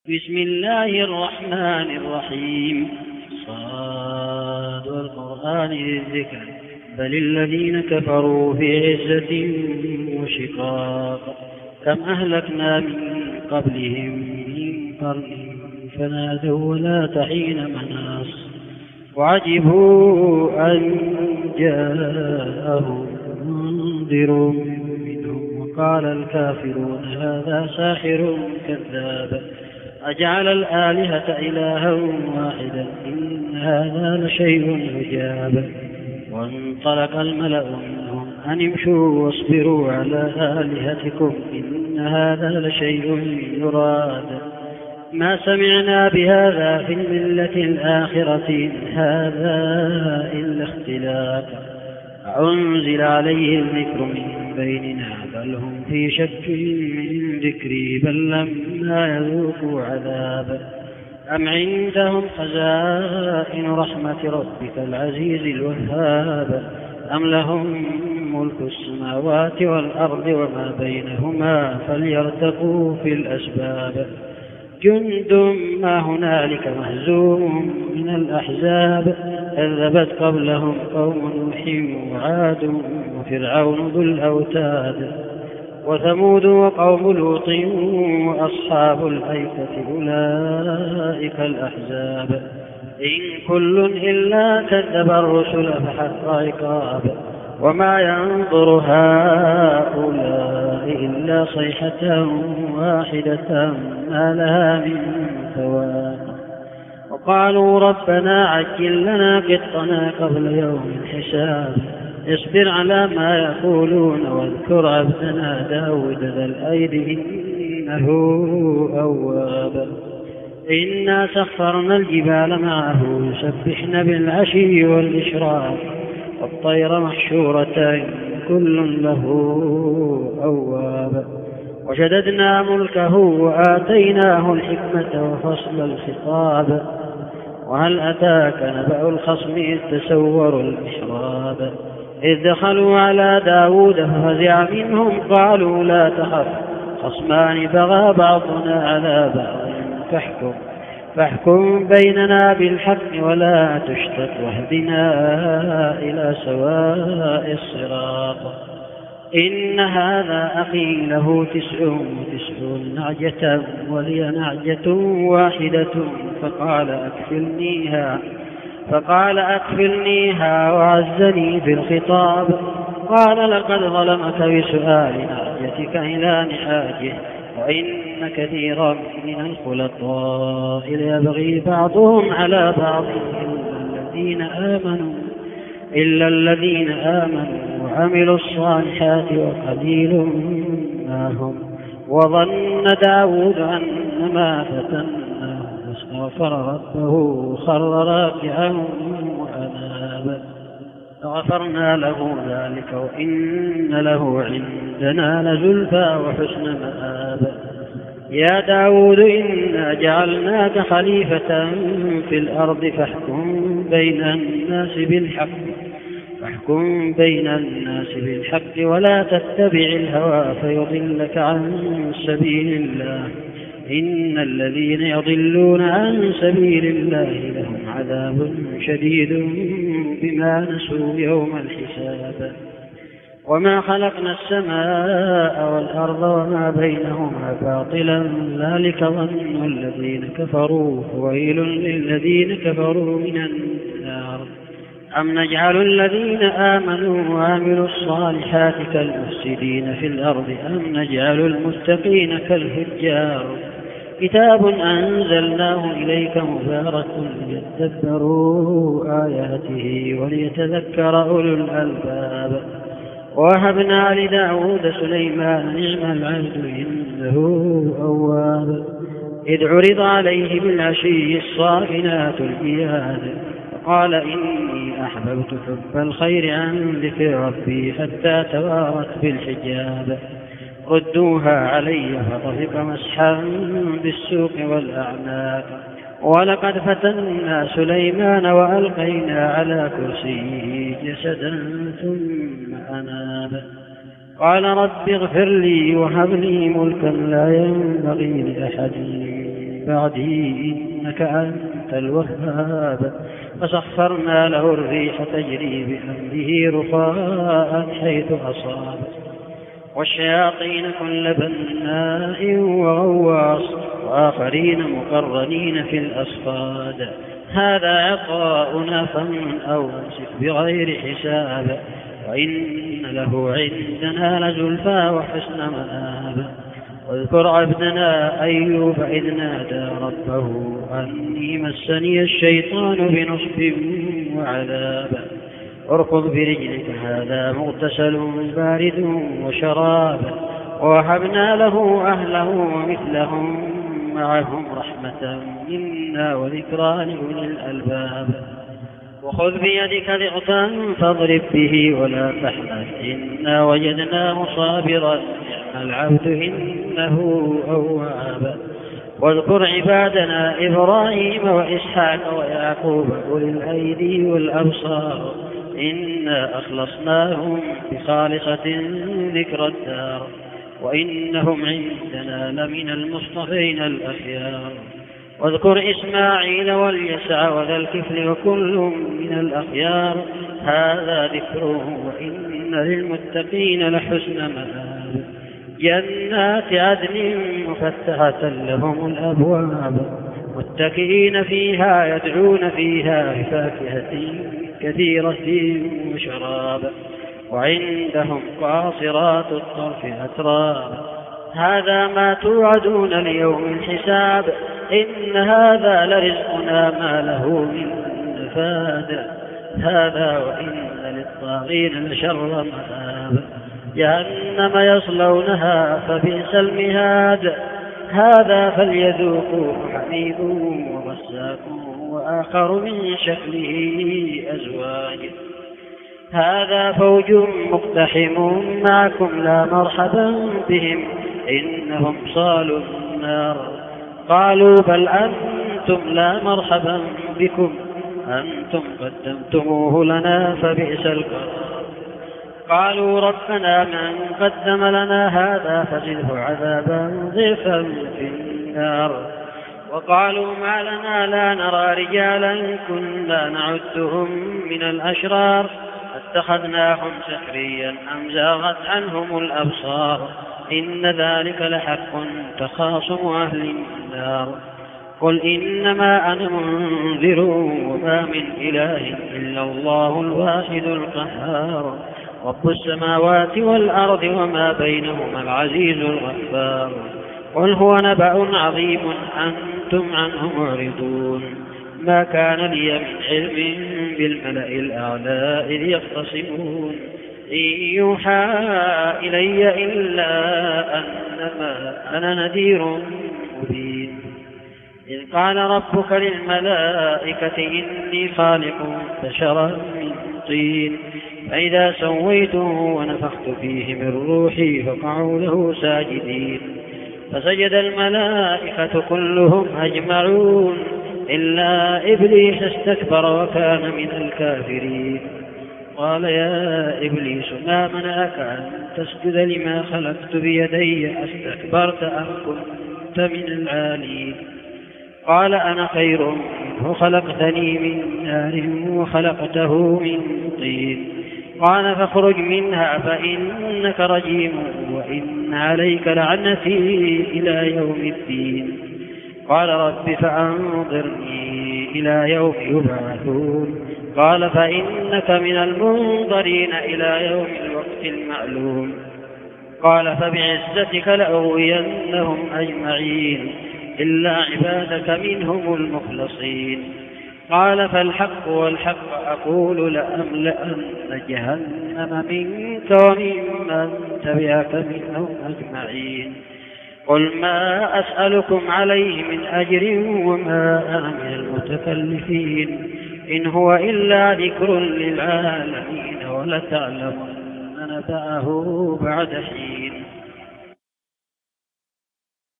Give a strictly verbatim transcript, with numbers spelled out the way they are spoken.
بسم الله الرحمن الرحيم. صاد والقرآن ذي الذكر بل الذين كفروا في عزة وشقاق كم أهلكنا من قبلهم من قرن فنادوا ولا تحين مناص وعجبوا أن جاءهم منذر منهم وقال الكافرون هذا ساحر كذاب أجعل الآلهة إلها واحدا إن هذا لشيء عجاب. وانطلق الملأ منهم أن امشوا واصبروا على آلهتكم إن هذا لشيء يراد ما سمعنا بهذا في الملة الآخرة إن هذا إلا اختلاق أنزل عليه الذكر من بيننا بل هم في شك من ذكري بل لما يذوقوا عذاب أم عندهم خزائن رحمة ربك العزيز الوهاب أم لهم ملك السماوات والأرض وما بينهما فليرتقوا في الأسباب جند ما هنالك مهزوم من الأحزاب كذبت قبلهم قوم نوح وعاد وفرعون ذو الأوتاد وثمود وقوم لوط وأصحاب الأيكة أولئك الأحزاب إن كل إلا كذب الرسل فحق عقاب وما ينظر هؤلاء إلا صيحة واحدة ما لها من فواق وقالوا ربنا عجل لنا قطنا قبل يوم الحساب اصبر على ما يقولون واذكر عبدنا داود ذا الأيد إنه أواب إنا سخرنا الجبال معه يسبحن بالعشي والإشراق والطير محشورة كل له أواب وشددنا ملكه وآتيناه الحكمة وفصل الخطاب وهل أتاك نبأ الخصم إذ تسوروا المحراب إذ دخلوا على داود ففزع منهم قالوا لا تخف خصمان بغى بعضنا على بعض فاحكم فاحكم بيننا بالحق ولا تشتت واهدنا إلى سواء الصراط إن هذا أخي له تسع وتسعون نعجة ولي نعجة واحدة فقال أكفلنيها فقال أكفلنيها وعزني في الخطاب قال لقد ظلمك بسؤال نعجتك إلى نحاجه وإن كثيرا من الخلطاء ليبغي بعضهم على بعض إلا الذين آمنوا إلا الذين آمنوا وعملوا الصالحات وقليل ما هم وظن داود أنما فتناه فاستغفر ربه خر راكعا وأناب فغفرنا له ذلك وإن له عندنا لزلفى وحسن مآب يا داود إنا جعلناك خليفة في الأرض فاحكم بين الناس بالحق فاحكم بين الناس بالحق ولا تتبع الهوى فيضلك عن سبيل الله إن الذين يضلون عن سبيل الله لهم عذاب شديد بما نسوا يوم الحساب وما خلقنا السماء والأرض وما بينهما باطلا ذلك ظن الذين كفروا ويل للذين كفروا من النار أم نجعل الذين آمنوا وعملوا الصالحات كالمفسدين في الأرض أم نجعل المتقين كالفجار كتاب أنزلناه إليك مبارك ليتدبروا آياته وليتذكر أولو الألباب ووهبنا لداود سليمان نعم العبد إنه أواب إذ عرض عليه بالعشي الصافنات الجياد قال إني أحببت حب الخير عن ذكر ربي حتى توارت بالحجاب ردوها علي فطفق مسحا بالسوق والأعناق ولقد فتنا سليمان وألقينا على كرسيه جسدا ثم أناب قال رب اغفر لي وهب لي ملكا لا ينبغي لأحد بعدي إنك أنت الوهاب. فسخرنا له الريح تجري بأمره رخاء حيث أصاب، والشياطين كل بناء وغواص، وآخرين مقرنين في الأصفاد. هذا عطاؤنا فمن أو أمسك بغير حساب، وإن له عندنا لزلفى وحسن مآب. واذكر عبدنا أيوب إذ نادى ربه أني مسني الشيطان بنصب وعذاب. اركض برجلك هذا مغتسل بارد وشراب، ووهبنا له أهله ومثلهم معهم رحمة منا وذكرى لأولي الألباب. وخذ بيدك ضغطا فاضرب به ولا تحنث، إنا وجدناه صابرا نعم العبد إنه أواب. واذكر عبادنا إبراهيم وإسحاق ويعقوب أولي الأيدي والأبصار، إنا أخلصناهم بخالصة ذكر الدار، وإنهم عندنا لمن المصطفين الأخيار. واذكر إسماعيل واليسع وذا الكفل وكل من الأخيار، هذا ذكره وإن للمتقين لحسن مآب. جنات عدن مفتحة لهم الأبواب، متكئين فيها يدعون فيها بفاكهة كثيرة وشراب، وعندهم قاصرات الطرف أتراب. هذا ما توعدون ليوم الحساب، إن هذا لرزقنا ما له من نفاد. هذا وإن للطاغين لشر مآب، جهنم يصلونها فبئس المهاد. هذا فليذوقوه حميم وغساق وآخر من شكله أزواج. هذا فوج مقتحم معكم لا مرحبا بهم إنهم صالوا النار. قالوا بل أنتم لا مرحبا بكم أنتم قدمتموه لنا فبئس القرار. قالوا ربنا من قدم لنا هذا فزده عذابا ضعفا في النار. وقالوا ما لنا لا نرى رجالا كنا نعدهم من الأشرار، اتخذناهم سخريا أم زاغت عنهم الأبصار، إن ذلك لحق تخاصم أهل النار. قل إنما أنا منذر وما من إله إلا الله الواحد القهار، رب السماوات والأرض وما بينهما العزيز الغفار. قل هو نبأ عظيم أنتم عنه معرضون، ما كان لي من علم بالملأ الأعلى إذ يختصمون، إن يوحى إلي إلا أنما أنا نذير مبين. إذ قال ربك للملائكة إني خالق بشرا من طين، فإذا سويته ونفخت فيه من روحي فقعوا له ساجدين. فسجد الملائكة كلهم أجمعون إلا إبليس استكبر وكان من الكافرين. قال يا إبليس ما منعك أن تسجد لما خلقت بيدي أستكبرت أم كنت من العالين؟ قال أنا خير منه خلقتني من نار وخلقته من طين. قال فاخرج منها فإنك رجيم وإن عليك لعنتي إلى يوم الدين. قال رب فأنظرني إلى يوم يبعثون. قال فإنك من المنظرين إلى يوم الوقت المعلوم. قال فبعزتك لأغوينهم أجمعين إلا عبادك منهم المخلصين. قال فالحق والحق أقول لأملأن جهنم منك وممن تبعك منهم أجمعين. قل ما أسألكم عليه من أجر وما أنا من المتكلفين، إن هو إلا ذكر للعالمين ولتعلمن نبأه بعد حين.